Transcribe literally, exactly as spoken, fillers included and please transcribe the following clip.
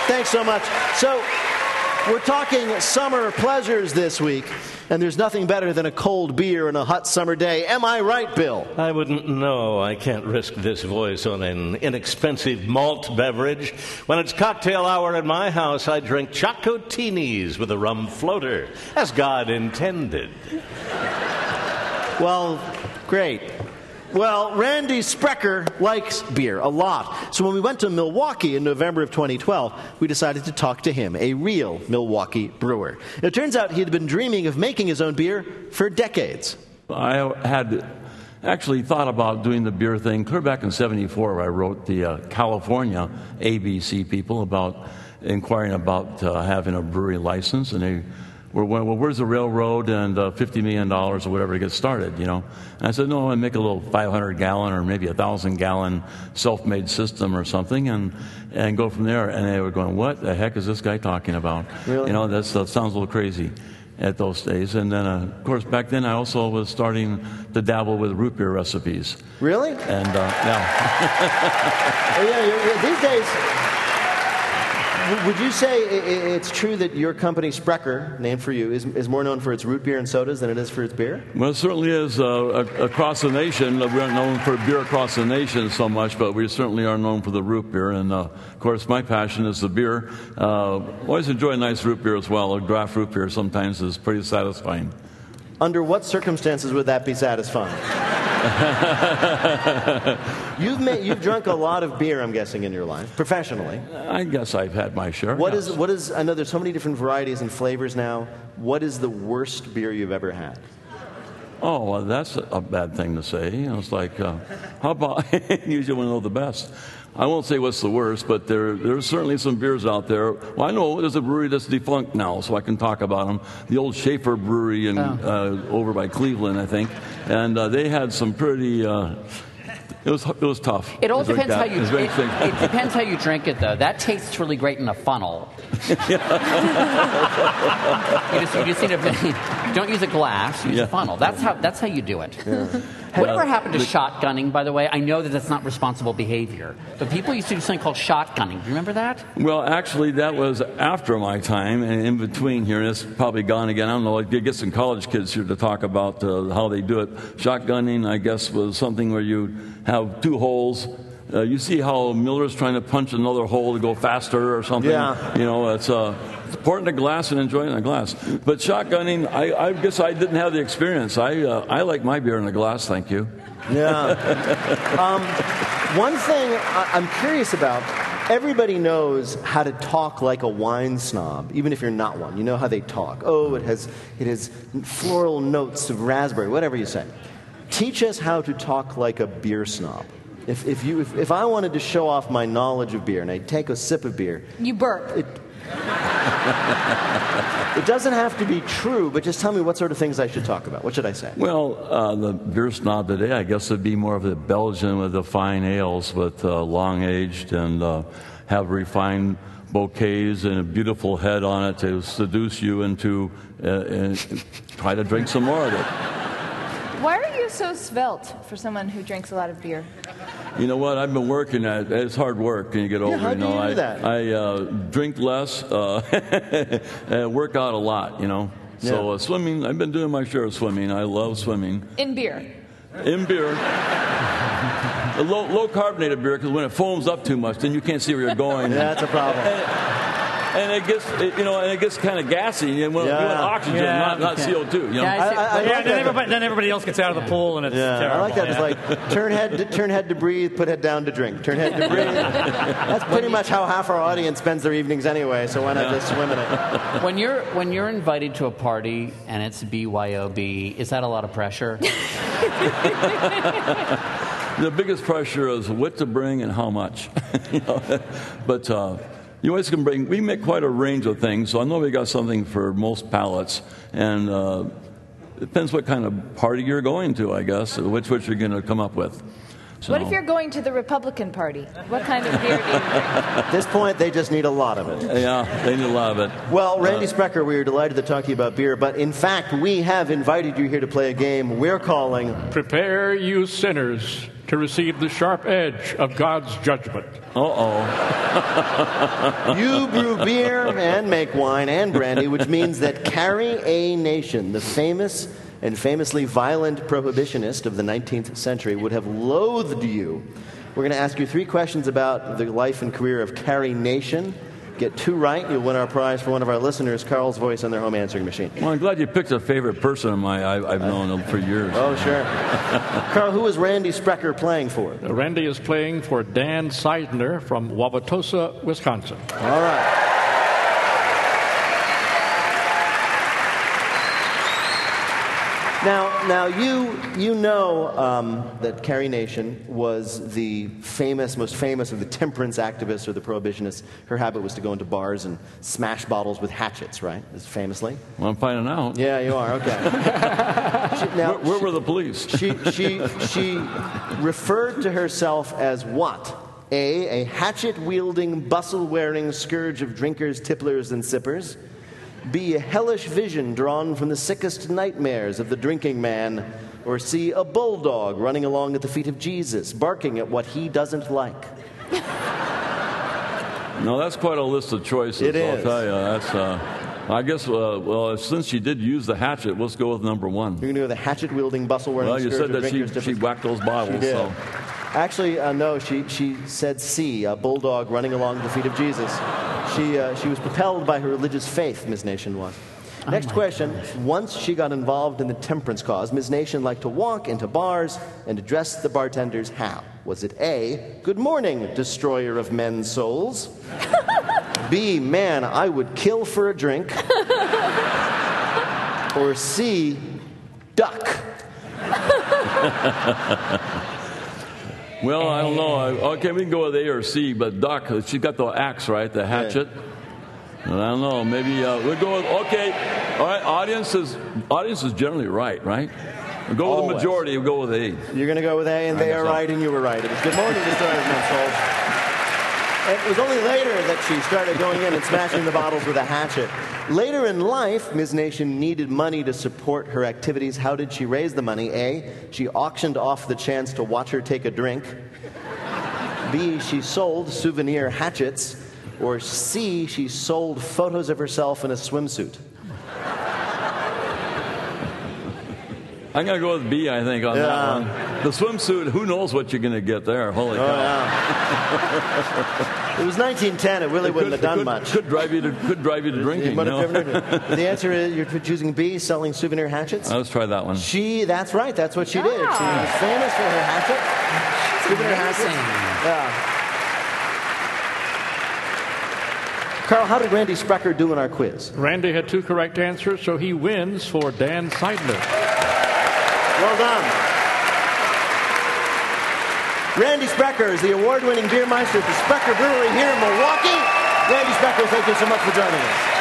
Thanks so much. So, we're talking summer pleasures this week, and there's nothing better than a cold beer on a hot summer day. Am I right, Bill? I wouldn't know. I can't risk this voice on an inexpensive malt beverage. When it's cocktail hour at my house, I drink Chocotinis with a rum floater, as God intended. Well, great. Well, Randy Sprecher likes beer a lot. So when we went to Milwaukee in November of twenty twelve, we decided to talk to him, a real Milwaukee brewer. It turns out he had been dreaming of making his own beer for decades. I had actually thought about doing the beer thing clear back in seventy-four, where I wrote the uh, California A B C people about inquiring about uh, having a brewery license, and they were, well, where's the railroad and uh, fifty million dollars or whatever to get started, you know? And I said, no, I make a little five hundred gallon or maybe a one thousand gallon self-made system or something and and go from there. And they were going, what the heck is this guy talking about? Really? You know, that's, that sounds a little crazy at those days. And then, uh, of course, back then I also was starting to dabble with root beer recipes. Really? And, uh, yeah. yeah, yeah, yeah. These days, would you say it's true that your company, Sprecher, named for you, is, is more known for its root beer and sodas than it is for its beer? Well, it certainly is uh, across the nation. We aren't known for beer across the nation so much, but we certainly are known for the root beer. And, uh, of course, my passion is the beer. Uh, always enjoy a nice root beer as well. A draft root beer sometimes is pretty satisfying. Under what circumstances would that be satisfying? you've made, you've drunk a lot of beer, I'm guessing, in your life, professionally. I guess I've had my share. What yes. is what is? I know there's so many different varieties and flavors now. What is the worst beer you've ever had? Oh, well, that's a bad thing to say. You know, it's like, uh, how about you usually want to know the best. I won't say what's the worst, but there there's certainly some beers out there. Well, I know there's a brewery that's defunct now, so I can talk about them. The old Schaefer Brewery in, oh. uh, over by Cleveland, I think, and uh, they had some pretty. Uh, It was it was tough. It all to depends how that. you It, it, it depends how you drink it, though. That tastes really great in a funnel. you, just, you just need a don't use a glass. Use Yeah. a funnel. That's how that's how you do it. Yeah. Whatever Uh, happened to the- shotgunning, by the way? I know that that's not responsible behavior, but people used to do something called shotgunning. Do you remember that? Well, actually, that was after my time, and in between here, and it's probably gone again. I don't know. I get some college kids here to talk about uh, how they do it. Shotgunning, I guess, was something where you have two holes. Uh, you see how Miller's trying to punch another hole to go faster or something. Yeah. You know, it's uh, pouring the glass and enjoying the glass. But shotgunning, I, I guess I didn't have the experience. I uh, I like my beer in a glass, thank you. Yeah. um, one thing I- I'm curious about, everybody knows how to talk like a wine snob, even if you're not one. You know how they talk. Oh, it has it has floral notes of raspberry, whatever you say. Teach us how to talk like a beer snob. If if you if, if I wanted to show off my knowledge of beer and I take a sip of beer, You burp. it it doesn't have to be true, but just tell me what sort of things I should talk about. What should I say? Well, uh, the beer snob today, I guess, would be more of the Belgian with the fine ales, with uh, long aged and uh, have refined bouquets and a beautiful head on it to seduce you into uh, and try to drink some more of it. Why are you so svelte for someone who drinks a lot of beer? You know what? I've been working at it. It's hard work when you get older. how you do know, you do I, that? I uh, drink less, uh, and work out a lot. You know, so Yeah. uh, swimming. I've been doing my share of swimming. I love swimming. In beer. In beer. A low, low carbonated beer, because when it foams up too much, then you can't see where you're going. Yeah, that's a problem. And it gets, it, you know, and it gets kind of gassy. And when Yeah. you want oxygen, Yeah, not, not okay. C O two. You know? Yeah, I see. I- I- I Yeah, like then that. everybody, then everybody else gets out of the pool, and it's Yeah, terrible. I like that. yeah. It's like turn head to, turn head to breathe, put head down to drink. Turn head to breathe. That's pretty much how half our audience spends their evenings anyway. So why not just swim in it? When you're when you're invited to a party and it's B Y O B, is that a lot of pressure? The biggest pressure is what to bring and how much. You know? But uh, you always can bring, we make quite a range of things, so I know we got something for most palates. And uh, it depends what kind of party you're going to, I guess, which which you're going to come up with. So, What if you're going to the Republican Party? What kind of beer do you drink? At this point, they just need a lot of it. Yeah, they need a lot of it. Well, Randy Sprecher, we are delighted to talk to you about beer, but in fact, we have invited you here to play a game we're calling Prepare you sinners to receive the sharp edge of God's judgment. Uh-oh. You brew beer and make wine and brandy, which means that Carrie A. Nation, the famous and famously violent prohibitionist of the nineteenth century, would have loathed you. We're going to ask you three questions about the life and career of Carrie Nation. Get two right, you'll win our prize for one of our listeners, Carl's Voice on their home answering machine. Well, I'm glad you picked a favorite person of mine. I, I've known him for years. Oh, sure. Carl, who is Randy Sprecher playing for? Randy is playing for Dan Seidner from Wauwatosa, Wisconsin. All right. Now, now you you know um, that Carrie Nation was the famous, most famous of the temperance activists or the prohibitionists. Her habit was to go into bars and smash bottles with hatchets, right? Famously. Well, I'm finding out. Yeah, you are. Okay. she, now, where, where were the police? she she she referred to herself as what? A, a hatchet-wielding, bustle-wearing scourge of drinkers, tipplers, and sippers. B, a hellish vision drawn from the sickest nightmares of the drinking man. Or C, a bulldog running along at the feet of Jesus, barking at what he doesn't like. No, that's quite a list of choices. It I'll is. tell you. That's. Uh, I guess. Uh, well, since she did use the hatchet, let's go with number one. You're going to go with the hatchet-wielding, bustle-wearing Well, you scourge said of that she, drinkers. she tipplers. whacked those bottles. She did. So. Actually, uh, no, she, she said C, a bulldog running along the feet of Jesus. She, uh, she was propelled by her religious faith, Miz Nation was. Next my question. Once she got involved in the temperance cause, Miz Nation liked to walk into bars and address the bartenders how? Was it A, good morning, destroyer of men's souls? B, man, I would kill for a drink? Or C, duck? Well, I don't know. I, okay, we can go with A or C, but Doc, she got the axe, right? The hatchet. And I don't know. Maybe uh, we'll go with, okay. All right, audience is, audience is generally right, right? We'll go with Always. the majority. We'll go with A. You're going to go with A, and I they guess are so. right, and you were right. It was good morning, destroyer of men's souls. It was only later that she started going in and smashing the bottles with a hatchet. Later in life, Miz Nation needed money to support her activities. How did she raise the money? A, she auctioned off the chance to watch her take a drink. B, she sold souvenir hatchets. Or C, she sold photos of herself in a swimsuit. I'm going to go with B, I think, on Yeah. that one. The swimsuit, who knows what you're going to get there. Holy Oh, cow. yeah. It was nineteen ten. It really It wouldn't could, have done could, much. Could drive you to, could drive you to drinking. It would have no? driven her to- The answer is you're choosing B, selling souvenir hatchets? Let's try that one. She, that's right, that's what she did. She Yeah. was famous for her hatchet. Souvenir hatchets. amazing. Yeah. Carl, how did Randy Sprecher do in our quiz? Randy had two correct answers, so he wins for Dan Seidner. Well done. Randy Sprecher is the award-winning beer meister at the Sprecher Brewery here in Milwaukee. Randy Sprecher, thank you so much for joining us.